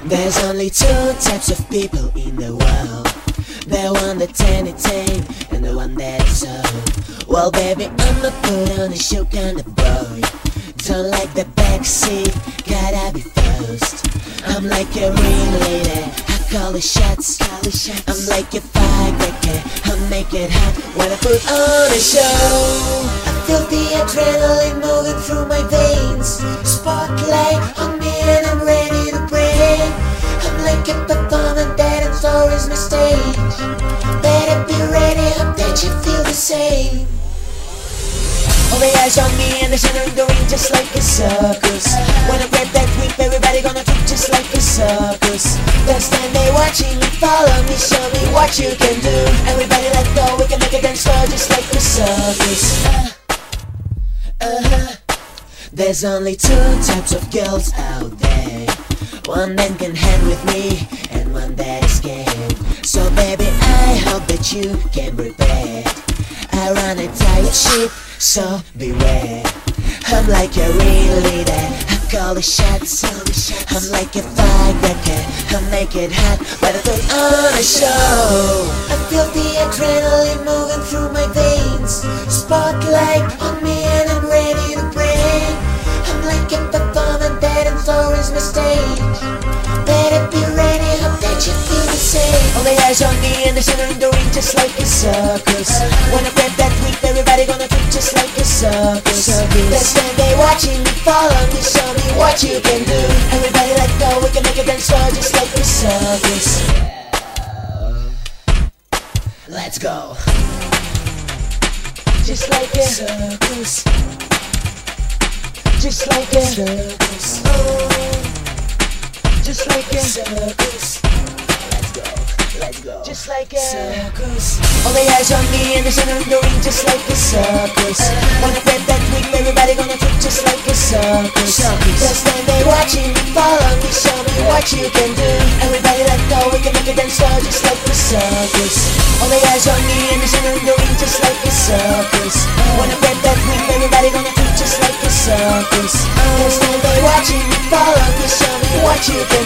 There's only two types of people in the world. The one that entertain and the one that is so. Well baby, I'm a put on a show kind of boy. Don't like the backseat, gotta be first. I'm like a ring lady, I call the shots. I'm like a firecracker, I make it hot when I put on a show. I feel the adrenaline moving through my veins. Spotlight on me and I'm ready to break. I'm like a performer that and so is my stage. Better be ready, hope that you feel the same. All the eyes on me and they're centering the ring just like a circus. When I grab that whip, everybody gonna treat just like a circus. They'll stand there watching me, follow me, show me what you can do. Everybody let go, we can make a dance floor just like a circus. There's only two types of girls out there. One that can hang with me and one that is scared. So baby, I hope that you can prepare. I run a tight ship, so beware. I'm like a real leader, I call the shots. I'm like a firecracker, I make it hot when I put on a show. I feel the adrenaline moving through my veins. Spotlight on me and I'm ready to break. I'm like a performer that and so is my stage. Better be ready, hope that you feel the same. All the eyes on me and they're centering the ring just like a circus. When I grab that whip, everybody gonna treat just like a circus. They'll stand there watching me, follow me, show me what you can do. Everybody let go, we can make a dance floor just like a circus. Let's go. Just like a circus. Just like a circus. Just like a circus. Let's go. Just like a circus. All the eyes on me and they're centering the ring just like a circus. When I grab that whip, everybody gonna treat just like a circus. They'll stand there watching me, follow me, show me what you can do. Everybody let go, we can make a dance floor just like a circus. All the eyes on me and they're centering the ring just like a circus. When I grab that whip, everybody gonna treat just like a circus. They'll stand there watching me, follow me, show me what you can